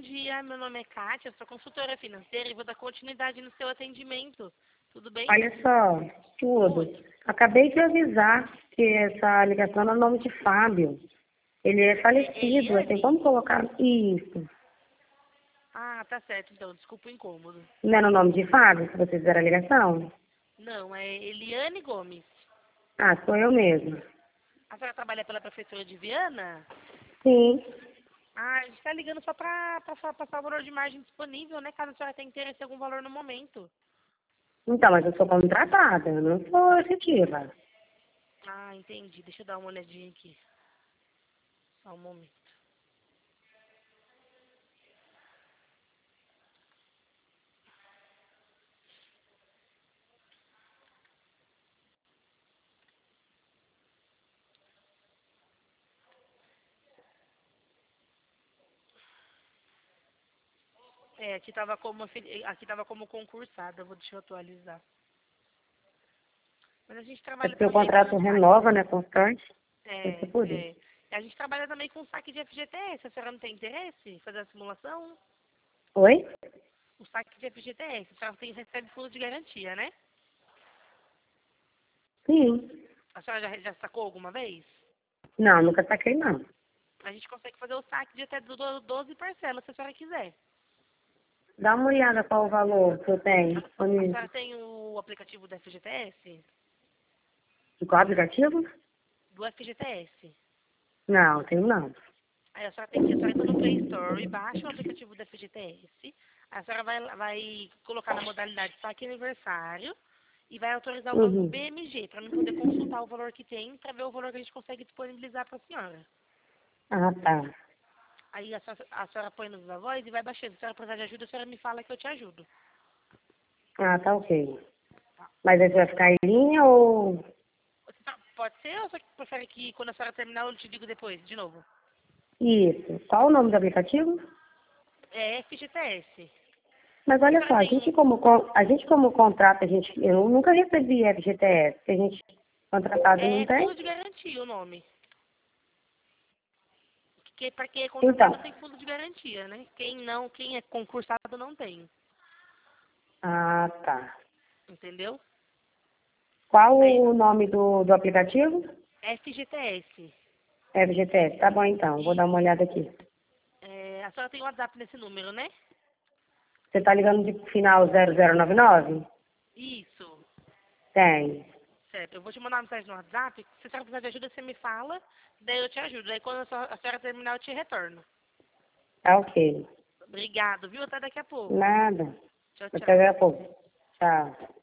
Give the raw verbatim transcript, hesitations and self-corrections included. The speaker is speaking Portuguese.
dia. Meu nome é Kátia, sou consultora financeira e vou dar continuidade no seu atendimento. Tudo bem? Olha só, tudo. Oi. Acabei de avisar que essa ligação é no nome de Fábio. Ele é É falecido, assim, Eliane? como colocar isso? Ah, tá certo, então. Desculpa o incômodo. Não é no nome de Fábio que vocês fizeram a ligação? Não, é Eliane Gomes. Ah, sou eu mesma. A senhora trabalha pela Prefeitura de Viana? Sim. Ah, a gente está ligando só para passar, passar o valor de margem disponível, né? Caso a senhora tenha interesse em algum valor no momento. Então, mas eu sou contratada, eu não sou efetiva. Ah, entendi. Deixa eu dar uma olhadinha aqui. Só um momento. É, aqui estava como, afili- aqui tava como concursada. Vou, deixa eu atualizar. Mas a gente É trabalha porque o também com contrato saque. renova, né, constante. Deve ser É, por isso. é. A gente trabalha também com saque de F G T S. A senhora não tem interesse em fazer a simulação? Oi? O saque de F G T S. A senhora tem, recebe fundo de garantia, né? Sim. A senhora já, já sacou alguma vez? Não, nunca saquei, não. A gente consegue fazer o saque de até do- doze parcelas, se a senhora quiser. Dá uma olhada qual o valor que eu tenho A disponível. senhora tem o aplicativo do F G T S? De qual aplicativo? Do F G T S. Não, tenho não. Aí a senhora tem que, a senhora entra no Play Store, baixa o aplicativo do F G T S. A senhora vai, vai colocar na modalidade saque aniversário e vai autorizar o banco Uhum. B M G para mim poder consultar o valor que tem para ver o valor que a gente consegue disponibilizar para a senhora. Ah, tá. Aí a senhora, a senhora põe nos avós e vai baixando. Se a senhora precisar de ajuda, a senhora me fala que eu te ajudo. Ah, tá ok. Mas aí você vai ficar em linha ou... Você tá- pode ser ou você prefere que quando a senhora terminar eu te digo depois, de novo? Isso. Qual o nome do aplicativo? É F G T S. Mas A olha senhora só, a tem gente um... como, con- a gente como contrata, a gente, eu nunca recebi F G T S, que a gente contratado não É fundo tem. de garantia o nome. Porque para quem é contratado Então, tem fundo de garantia, né? Quem não, quem é concursado não tem. ah, tá. Entendeu? Qual Aí, o nome do, do aplicativo? F G T S. F G T S. Tá bom então, vou dar uma Isso. olhada aqui. É, a senhora tem WhatsApp nesse número, né? Você tá ligando de final zero zero nove nove? Isso. Tem. Certo. Eu vou te mandar uma mensagem no WhatsApp. Se a senhora precisar de ajuda, você me fala. Daí eu te ajudo. Aí quando a senhora a senhora terminar, eu te retorno. Tá ok. Obrigado, viu? Até daqui a pouco. Nada. Tchau, Até tchau. daqui a pouco. Tchau.